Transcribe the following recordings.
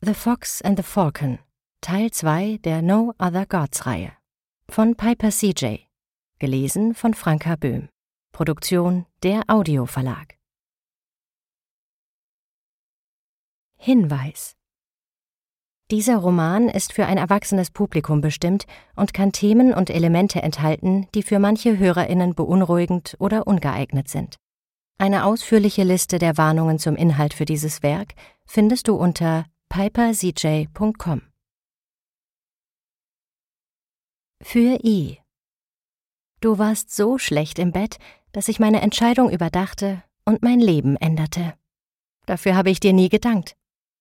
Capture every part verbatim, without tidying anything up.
The Fox and the Falcon, Teil zwei der No Other Gods-Reihe von Piper C J, gelesen von Franka Böhm. Produktion der Audio Verlag. Hinweis: Dieser Roman ist für ein erwachsenes Publikum bestimmt und kann Themen und Elemente enthalten, die für manche HörerInnen beunruhigend oder ungeeignet sind. Eine ausführliche Liste der Warnungen zum Inhalt für dieses Werk findest du unter piper c j punkt com. Für I. Du warst so schlecht im Bett, dass ich meine Entscheidung überdachte und mein Leben änderte. Dafür habe ich dir nie gedankt.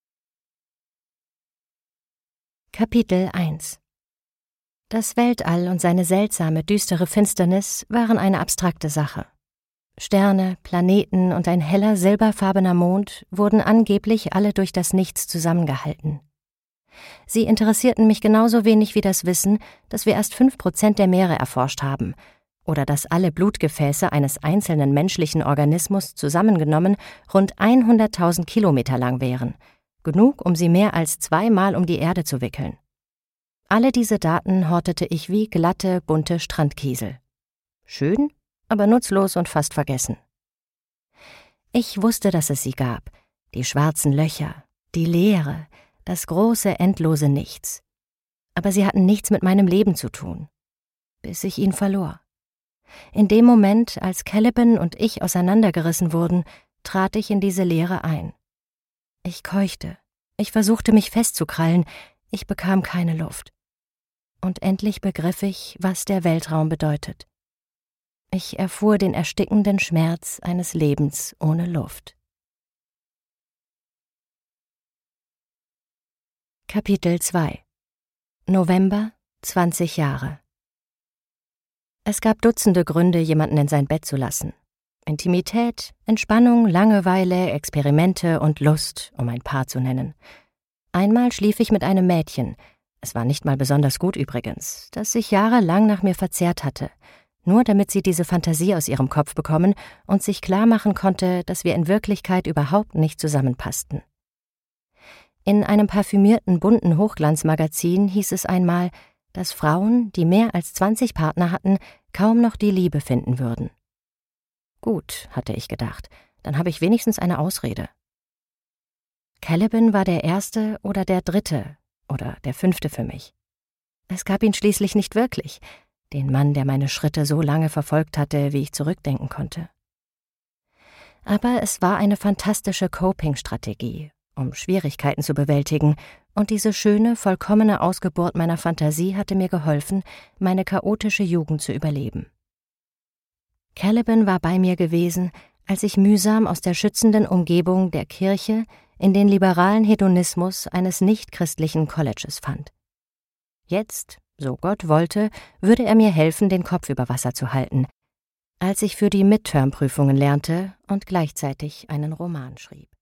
Kapitel eins. Das Weltall und seine seltsame, düstere Finsternis waren eine abstrakte Sache. Sterne, Planeten und ein heller, silberfarbener Mond wurden angeblich alle durch das Nichts zusammengehalten. Sie interessierten mich genauso wenig wie das Wissen, dass wir erst fünf Prozent der Meere erforscht haben oder dass alle Blutgefäße eines einzelnen menschlichen Organismus zusammengenommen rund hunderttausend Kilometer lang wären, genug, um sie mehr als zweimal um die Erde zu wickeln. Alle diese Daten hortete ich wie glatte, bunte Strandkiesel. Schön, aber nutzlos und fast vergessen. Ich wusste, dass es sie gab, die schwarzen Löcher, die Leere, das große, endlose Nichts. Aber sie hatten nichts mit meinem Leben zu tun, bis ich ihn verlor. In dem Moment, als Caliban und ich auseinandergerissen wurden, trat ich in diese Leere ein. Ich keuchte, ich versuchte mich festzukrallen, ich bekam keine Luft. Und endlich begriff ich, was der Weltraum bedeutet. Ich erfuhr den erstickenden Schmerz eines Lebens ohne Luft. Kapitel zwei. November, zwanzig Jahre. Es gab Dutzende Gründe, jemanden in sein Bett zu lassen. Intimität, Entspannung, Langeweile, Experimente und Lust, um ein paar zu nennen. Einmal schlief ich mit einem Mädchen, es war nicht mal besonders gut übrigens, das sich jahrelang nach mir verzehrt hatte, nur damit sie diese Fantasie aus ihrem Kopf bekommen und sich klar machen konnte, dass wir in Wirklichkeit überhaupt nicht zusammenpassten. In einem parfümierten, bunten Hochglanzmagazin hieß es einmal, dass Frauen, die mehr als zwanzig Partner hatten, kaum noch die Liebe finden würden. Gut, hatte ich gedacht, dann habe ich wenigstens eine Ausrede. Caliban war der erste oder der dritte oder der fünfte für mich. Es gab ihn schließlich nicht wirklich, den Mann, der meine Schritte so lange verfolgt hatte, wie ich zurückdenken konnte. Aber es war eine fantastische Coping-Strategie, um Schwierigkeiten zu bewältigen, und diese schöne, vollkommene Ausgeburt meiner Fantasie hatte mir geholfen, meine chaotische Jugend zu überleben. Caliban war bei mir gewesen, als ich mühsam aus der schützenden Umgebung der Kirche in den liberalen Hedonismus eines nichtchristlichen Colleges fand. Jetzt, so Gott wollte, würde er mir helfen, den Kopf über Wasser zu halten, als ich für die Midterm-Prüfungen lernte und gleichzeitig einen Roman schrieb.